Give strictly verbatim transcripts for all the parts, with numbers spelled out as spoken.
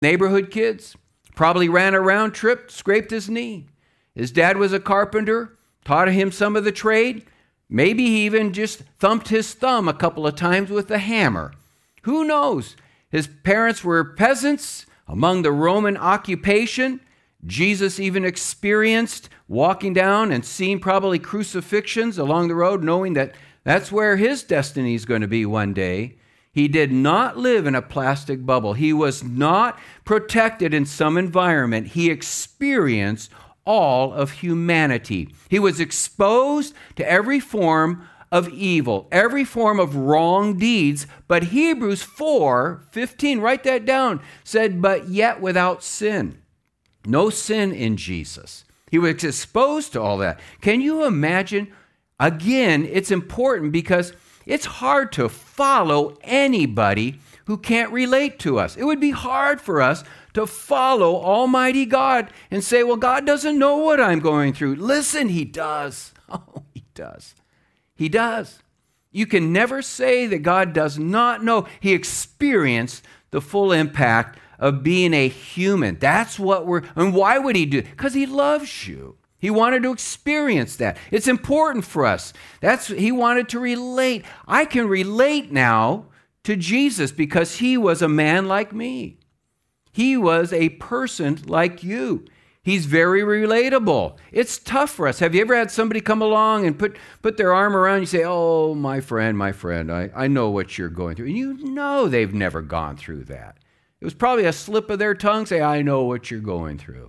Neighborhood kids. Probably ran around, tripped, scraped his knee. His dad was a carpenter, taught him some of the trade. Maybe he even just thumped his thumb a couple of times with a hammer. Who knows? His parents were peasants among the Roman occupation. Jesus even experienced walking down and seeing probably crucifixions along the road, knowing that that's where his destiny is going to be one day. He did not live in a plastic bubble. He was not protected in some environment. He experienced all of humanity. He was exposed to every form of evil, every form of wrong deeds. But Hebrews four fifteen, write that down, said, but yet without sin. No sin in Jesus. He was exposed to all that. Can you imagine? Again, it's important because it's hard to follow anybody who can't relate to us. It would be hard for us to follow Almighty God and say, well, God doesn't know what I'm going through. Listen, He does. Oh, He does. He does. You can never say that God does not know. He experienced the full impact of being a human. That's what we're, and why would He do it? Because He loves you. He wanted to experience that. It's important for us. That's, He wanted to relate. I can relate now to Jesus because He was a man like me. He was a person like you. He's very relatable. It's tough for us. Have you ever had somebody come along and put, put their arm around you and say, oh, my friend, my friend, I, I know what you're going through. And you know they've never gone through that. It was probably a slip of their tongue, say, I know what you're going through.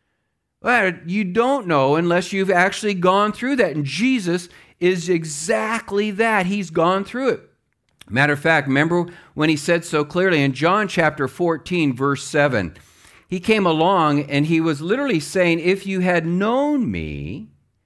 Well, you don't know unless you've actually gone through that. And Jesus is exactly that. He's gone through it. Matter of fact, remember when He said so clearly in John chapter fourteen, verse seven, He came along and He was literally saying, if you had known me,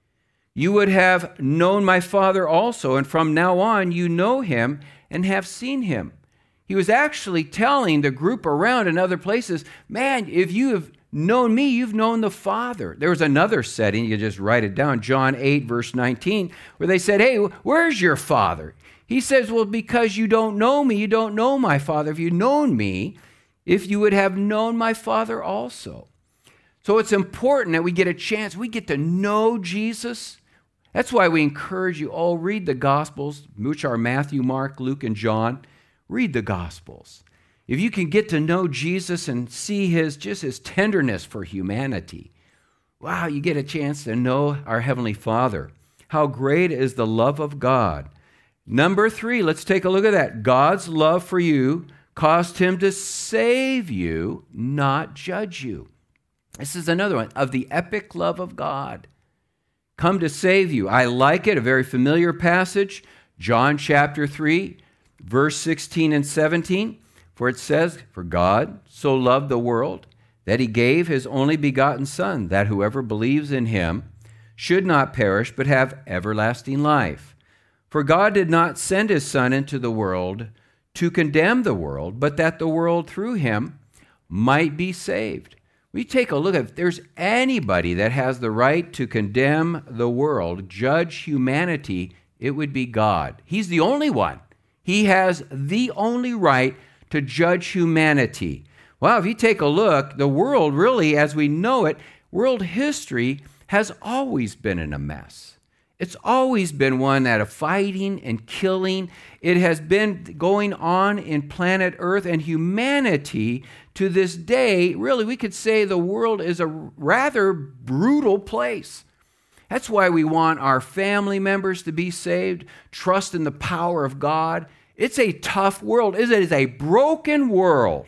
you would have known my Father also. And from now on, you know Him and have seen Him. He was actually telling the group around in other places, man, if you have known me, you've known the Father. There was another setting, you just write it down, John eight, verse nineteen, where they said, hey, where's your Father? He says, well, because you don't know me, you don't know my Father. If you'd known me, if you would have known my Father also. So it's important that we get a chance, we get to know Jesus. That's why we encourage you all, read the Gospels, which are Matthew, Mark, Luke, and John. Read the Gospels. If you can get to know Jesus and see his just his tenderness for humanity, wow, you get a chance to know our Heavenly Father. How great is the love of God. Number three, let's take a look at that. God's love for you caused Him to save you, not judge you. This is another one of the epic love of God. Come to save you. I like it, a very familiar passage, John chapter three, verse sixteen and seventeen. For it says, for God so loved the world that He gave His only begotten Son, that whoever believes in Him should not perish but have everlasting life. For God did not send His Son into the world to condemn the world, but that the world through Him might be saved. We take a look at if there's anybody that has the right to condemn the world, judge humanity, it would be God. He's the only one. He has the only right to judge humanity. Well, if you take a look, the world really, as we know it, world history has always been in a mess. It's always been one that of fighting and killing. It has been going on in planet Earth, and humanity to this day, really, we could say the world is a rather brutal place. That's why we want our family members to be saved, trust in the power of God. It's a tough world. It is a broken world.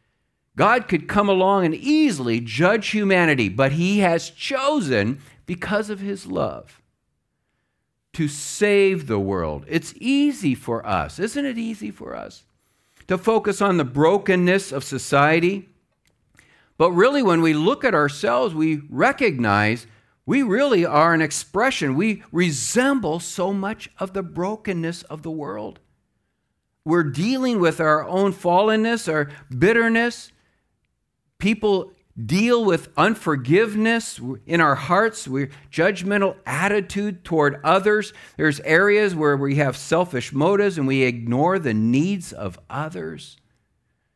God could come along and easily judge humanity, but He has chosen, because of His love, to save the world. It's easy for us, isn't it easy for us, to focus on the brokenness of society? But really, when we look at ourselves, we recognize we really are an expression. We resemble so much of the brokenness of the world. We're dealing with our own fallenness, our bitterness. People deal with unforgiveness in our hearts. We're judgmental attitude toward others. There's areas where we have selfish motives and we ignore the needs of others.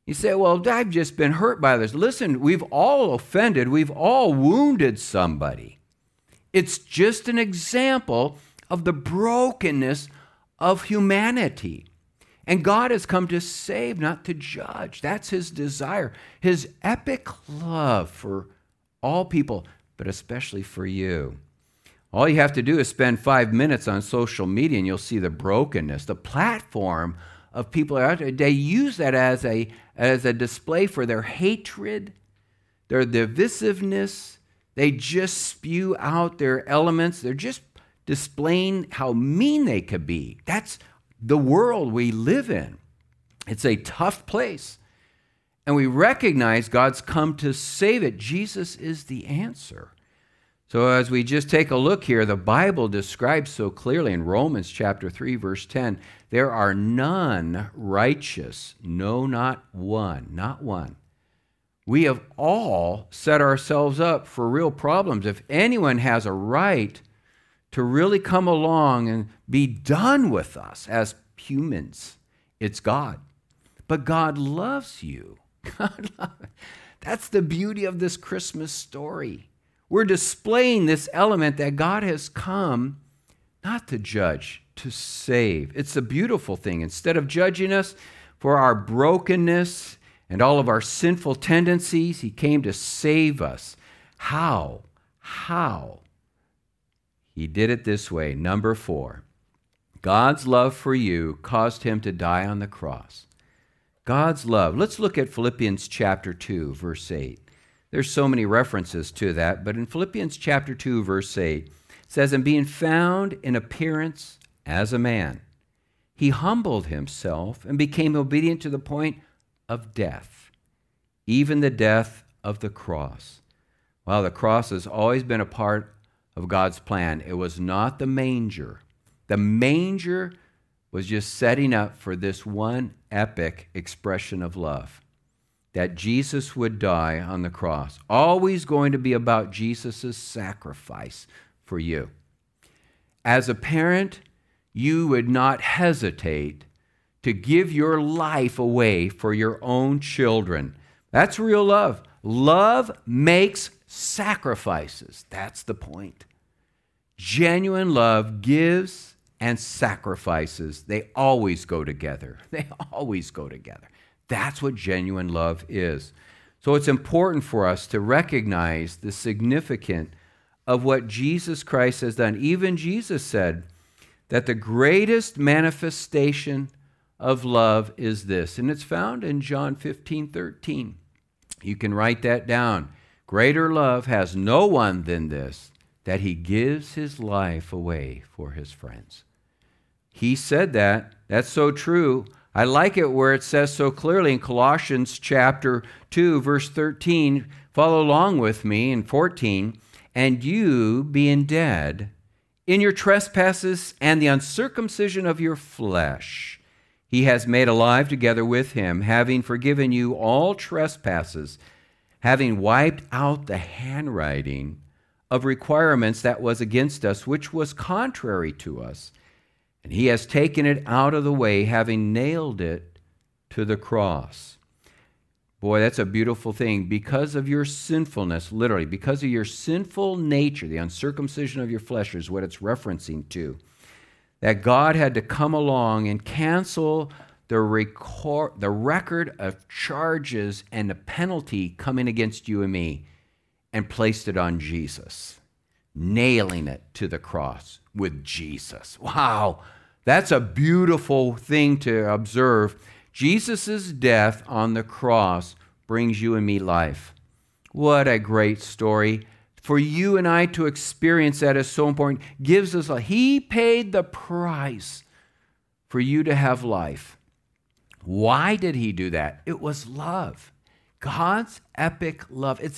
You say, well, I've just been hurt by this. Listen, we've all offended. We've all wounded somebody. It's just an example of the brokenness of humanity. And God has come to save, not to judge. That's his desire, his epic love for all people, but especially for you. All you have to do is spend five minutes on social media and you'll see the brokenness, the platform of people out there. They use that as a, as a display for their hatred, their divisiveness. They just spew out their elements. They're just displaying how mean they could be. That's the world we live in. It's a tough place. And we recognize God's come to save it. Jesus is the answer. So as we just take a look here, the Bible describes so clearly in Romans chapter three, verse ten, there are none righteous, no, not one, not one. We have all set ourselves up for real problems. If anyone has a right to really come along and be done with us as humans, it's God. But God loves you. God loves. That's the beauty of this Christmas story. We're displaying this element that God has come not to judge, to save. It's a beautiful thing. Instead of judging us for our brokenness and all of our sinful tendencies, he came to save us. How? How? He did it this way. Number four, God's love for you caused him to die on the cross. God's love. Let's look at Philippians chapter two, verse eight. There's so many references to that, but in Philippians chapter two, verse eight, it says, and being found in appearance as a man, he humbled himself and became obedient to the point of death, even the death of the cross. Well, the cross has always been a part of God's plan. It was not the manger. The manger was just setting up for this one epic expression of love, that Jesus would die on the cross. Always going to be about Jesus' sacrifice for you. As a parent, you would not hesitate to give your life away for your own children. That's real love. Love makes sacrifices. That's the point. Genuine love gives and sacrifices. They always go together. They always go together. That's what genuine love is. So it's important for us to recognize the significance of what Jesus Christ has done. Even Jesus said that the greatest manifestation of love is this, and it's found in John fifteen thirteen. You can write that down. Greater love has no one than this, that he gives his life away for his friends. He said that. That's so true. I like it where it says so clearly in Colossians chapter two, verse thirteen. Follow along with me in fourteen. And you, being dead in your trespasses and the uncircumcision of your flesh, he has made alive together with him, having forgiven you all trespasses, having wiped out the handwriting of requirements that was against us, which was contrary to us. And he has taken it out of the way, having nailed it to the cross. Boy, that's a beautiful thing. Because of your sinfulness, literally, because of your sinful nature, the uncircumcision of your flesh is what it's referencing to, that God had to come along and cancel the record, the record of charges and the penalty coming against you and me, and placed it on Jesus, nailing it to the cross with Jesus. Wow, that's a beautiful thing to observe. Jesus' death on the cross brings you and me life. What a great story. For you and I to experience that is so important. Gives us a, he paid the price for you to have life. Why did he do that? It was love. God's epic love. It's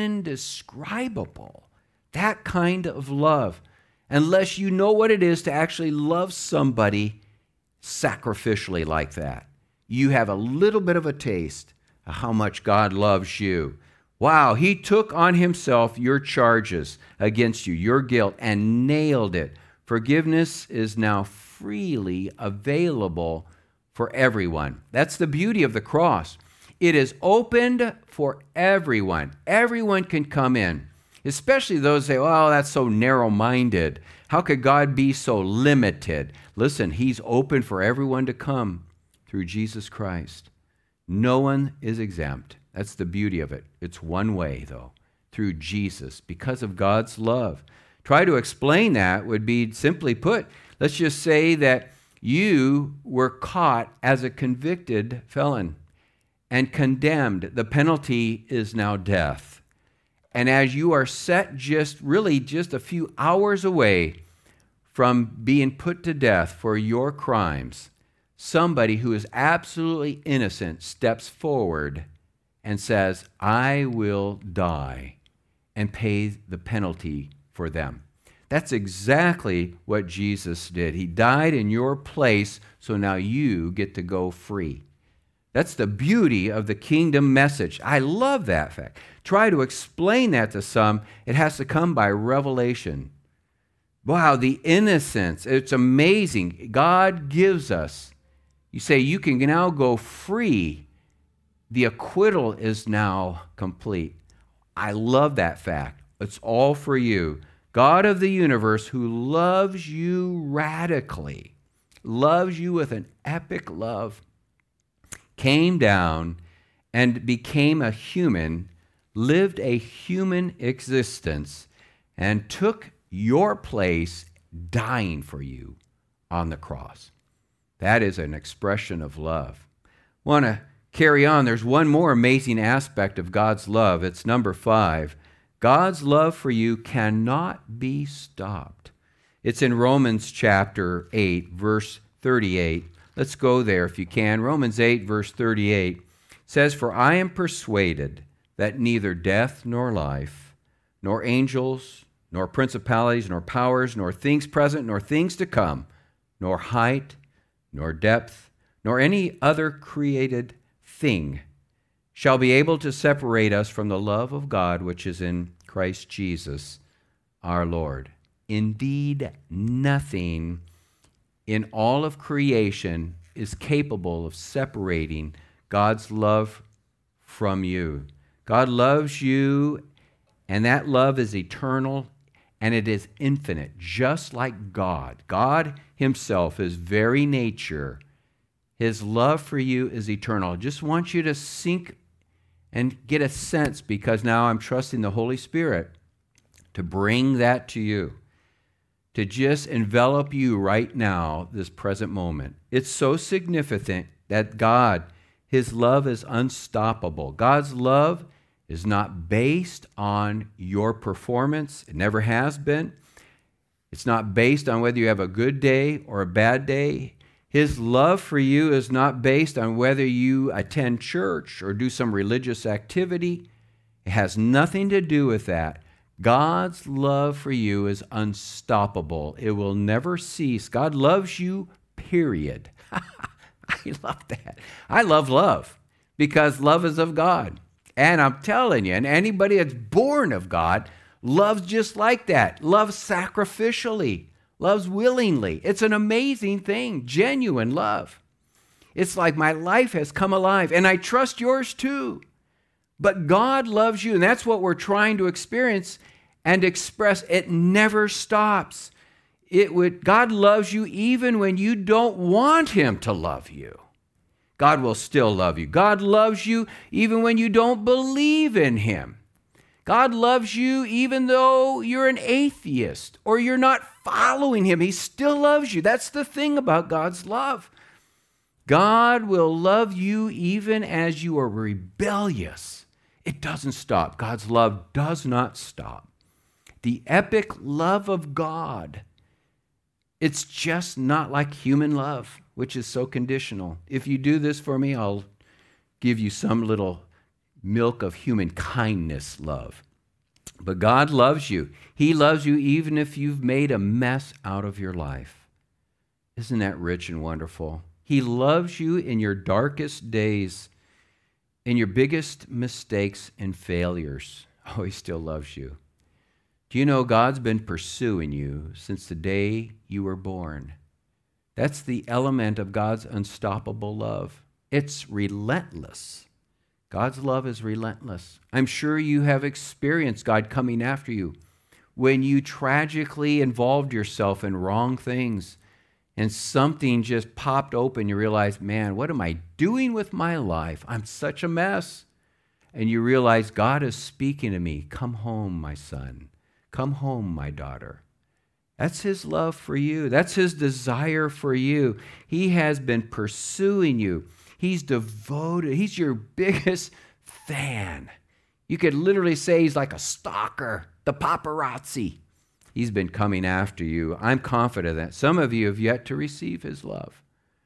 indescribable. That kind of love. Unless you know what it is to actually love somebody sacrificially like that. You have a little bit of a taste of how much God loves you. Wow, he took on himself your charges against you, your guilt, and nailed it. Forgiveness is now freely available for everyone. That's the beauty of the cross. It is opened for everyone. Everyone can come in, especially those who say, oh, that's so narrow-minded. How could God be so limited? Listen, he's open for everyone to come through Jesus Christ. No one is exempt. That's the beauty of it. It's one way, though, through Jesus, because of God's love. Try to explain that would be simply put, let's just say that you were caught as a convicted felon and condemned. The penalty is now death. And as you are set just really just a few hours away from being put to death for your crimes, somebody who is absolutely innocent steps forward and says, I will die and pay the penalty for them. That's exactly what Jesus did. He died in your place, so now you get to go free. That's the beauty of the kingdom message. I love that fact. Try to explain that to some. It has to come by revelation. Wow, the innocence. It's amazing. God gives us. You say you can now go free. The acquittal is now complete. I love that fact. It's all for you. God of the universe, who loves you radically, loves you with an epic love, came down and became a human, lived a human existence, and took your place, dying for you on the cross. That is an expression of love. Want to carry on. There's one more amazing aspect of God's love. It's number five. God's love for you cannot be stopped. It's in Romans chapter eight, verse thirty-eight. Let's go there if you can. Romans eight, verse thirty-eight says, For I am persuaded that neither death nor life, nor angels, nor principalities, nor powers, nor things present, nor things to come, nor height, nor depth, nor any other created thing shall be able to separate us from the love of God which is in Christ Jesus our Lord. Indeed, nothing in all of creation is capable of separating God's love from you. God loves you, and that love is eternal, and it is infinite, just like God. God himself, his very nature, his love for you is eternal. I just want you to sink and get a sense, because now I'm trusting the Holy Spirit to bring that to you, to just envelop you right now, this present moment. It's so significant that God, his love is unstoppable. God's love is not based on your performance. It never has been. It's not based on whether you have a good day or a bad day. His love for you is not based on whether you attend church or do some religious activity. It has nothing to do with that. God's love for you is unstoppable. It will never cease. God loves you, period. I love that. I love love because love is of God. And I'm telling you, and anybody that's born of God loves just like that. Loves sacrificially. Loves willingly. It's an amazing thing. Genuine love. It's like my life has come alive, and I trust yours too. But God loves you, and that's what we're trying to experience and express. It never stops. It would, God loves you even when you don't want him to love you. God will still love you. God loves you even when you don't believe in him. God loves you even though you're an atheist or you're not following him. He still loves you. That's the thing about God's love. God will love you even as you are rebellious. It doesn't stop. God's love does not stop. The epic love of God, it's just not like human love, which is so conditional. If you do this for me, I'll give you some little milk of human kindness love. But God loves you. He loves you even if you've made a mess out of your life. Isn't that rich and wonderful? He loves you in your darkest days, in your biggest mistakes and failures. Oh, he still loves you. Do you know God's been pursuing you since the day you were born? That's the element of God's unstoppable love. It's relentless. God's love is relentless. I'm sure you have experienced God coming after you when you tragically involved yourself in wrong things and something just popped open. You realize, man, what am I doing with my life? I'm such a mess. And you realize God is speaking to me. Come home, my son. Come home, my daughter. That's his love for you. That's his desire for you. He has been pursuing you. He's devoted. He's your biggest fan. You could literally say he's like a stalker, the paparazzi. He's been coming after you. I'm confident that some of you have yet to receive his love.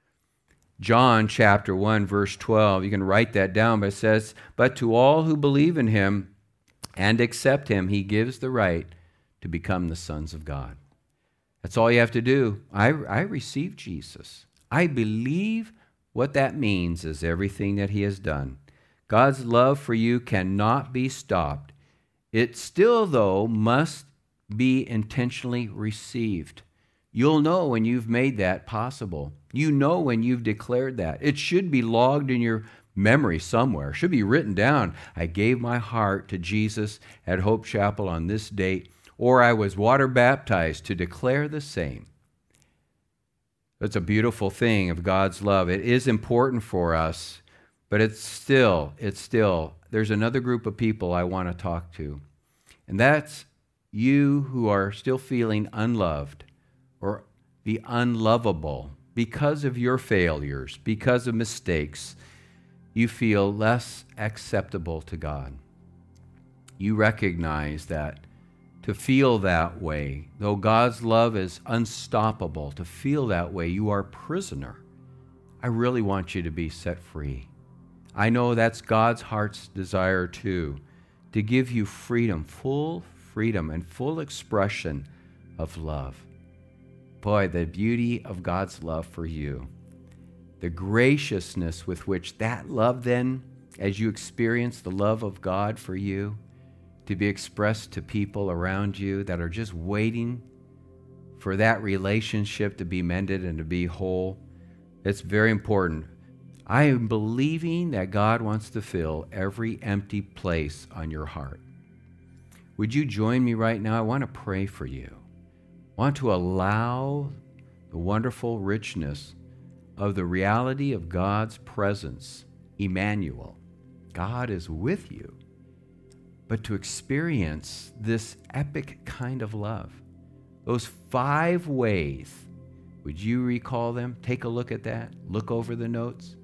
John chapter one, verse twelve, you can write that down, but it says, but to all who believe in him and accept him, he gives the right to become the sons of God. That's all you have to do. I, I received Jesus. I believe what that means is everything that he has done. God's love for you cannot be stopped. It still, though, must be intentionally received. You'll know when you've made that possible. You know when you've declared that. It should be logged in your memory somewhere. It should be written down. I gave my heart to Jesus at Hope Chapel on this date, or I was water baptized to declare the same. It's a beautiful thing of God's love. It is important for us, but it's still, it's still, there's another group of people I want to talk to, and that's you who are still feeling unloved or the unlovable because of your failures, because of mistakes. You feel less acceptable to God. You recognize that to feel that way, though God's love is unstoppable, to feel that way, you are a prisoner. I really want you to be set free. I know that's God's heart's desire too, to give you freedom, full freedom and full expression of love. Boy, the beauty of God's love for you, the graciousness with which that love then, as you experience the love of God for you, to be expressed to people around you that are just waiting for that relationship to be mended and to be whole. It's very important. I am believing that God wants to fill every empty place on your heart. Would you join me right now? I want to pray for you. I want to allow the wonderful richness of the reality of God's presence, Emmanuel. God is with you. But to experience this epic kind of love, those five ways, would you recall them? Take a look at that. Look over the notes.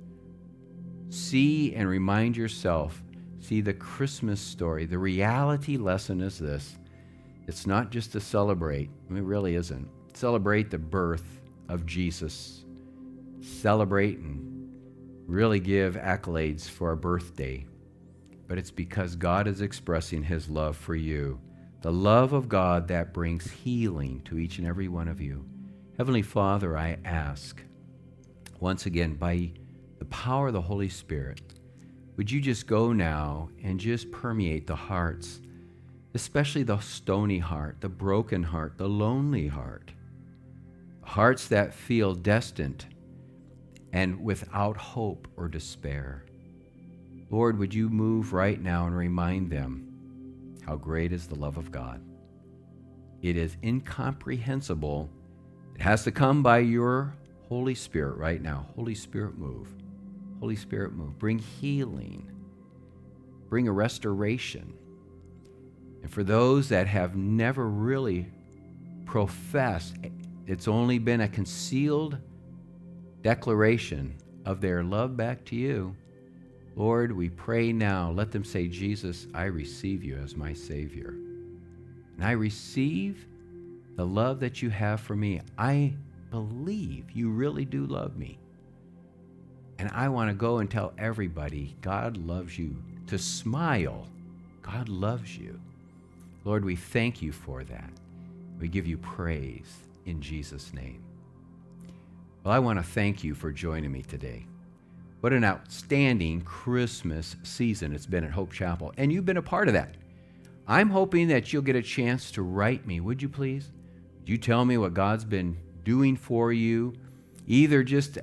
See and remind yourself. See the Christmas story. The reality lesson is this. It's not just to celebrate. It really isn't. Celebrate the birth of Jesus. Celebrate and really give accolades for a birthday. But it's because God is expressing his love for you. The love of God that brings healing to each and every one of you. Heavenly Father, I ask, once again, by the power of the Holy Spirit, would you just go now and just permeate the hearts, especially the stony heart, the broken heart, the lonely heart, hearts that feel destined and without hope or despair. Lord, would you move right now and remind them how great is the love of God. It is incomprehensible. It has to come by your Holy Spirit right now. Holy Spirit, move. Holy Spirit, move. Bring healing. Bring a restoration. And for those that have never really professed, it's only been a concealed declaration of their love back to you, Lord, we pray now, let them say, Jesus, I receive you as my Savior. And I receive the love that you have for me. I believe you really do love me. And I want to go and tell everybody, God loves you. To smile, God loves you. Lord, we thank you for that. We give you praise in Jesus' name. Well, I want to thank you for joining me today. What an outstanding Christmas season it's been at Hope Chapel, and you've been a part of that. I'm hoping that you'll get a chance to write me, would you please? Would you tell me what God's been doing for you, either just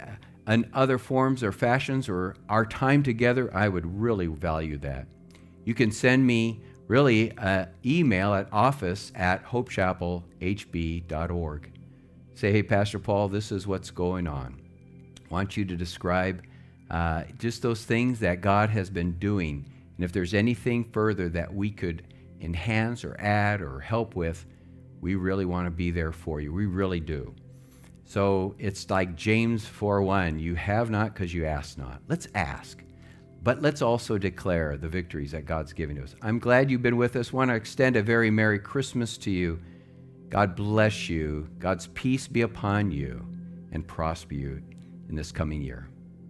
in other forms or fashions or our time together, I would really value that. You can send me really an email at office at hope chapel h b dot org. Say, hey, Pastor Paul, this is what's going on. I want you to describe uh, just those things that God has been doing. And if there's anything further that we could enhance or add or help with, we really want to be there for you. We really do. So it's like James four one, you have not because you ask not. Let's ask, but let's also declare the victories that God's given to us. I'm glad you've been with us. I want to extend a very Merry Christmas to you. God bless you. God's peace be upon you and prosper you in this coming year.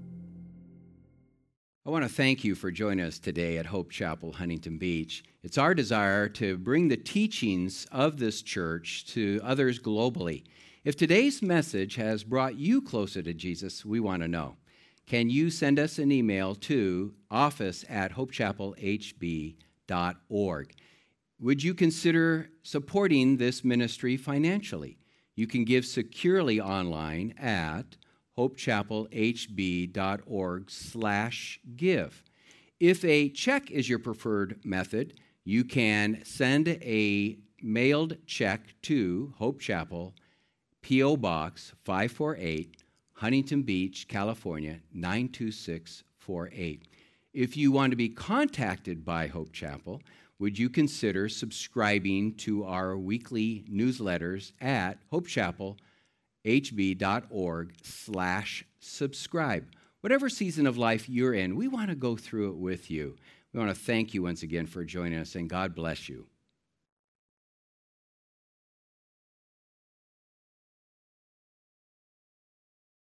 I want to thank you for joining us today at Hope Chapel, Huntington Beach. It's our desire to bring the teachings of this church to others globally. If today's message has brought you closer to Jesus, we want to know. Can you send us an email to office at hope chapel h b dot org? Would you consider supporting this ministry financially? You can give securely online at hope chapel h b dot org slash give. If a check is your preferred method, you can send a mailed check to Hope Chapel, P O Box five forty-eight, Huntington Beach, California, nine two six four eight. If you want to be contacted by Hope Chapel, would you consider subscribing to our weekly newsletters at hope chapel h b dot org slash subscribe? Whatever season of life you're in, we want to go through it with you. We want to thank you once again for joining us, and God bless you.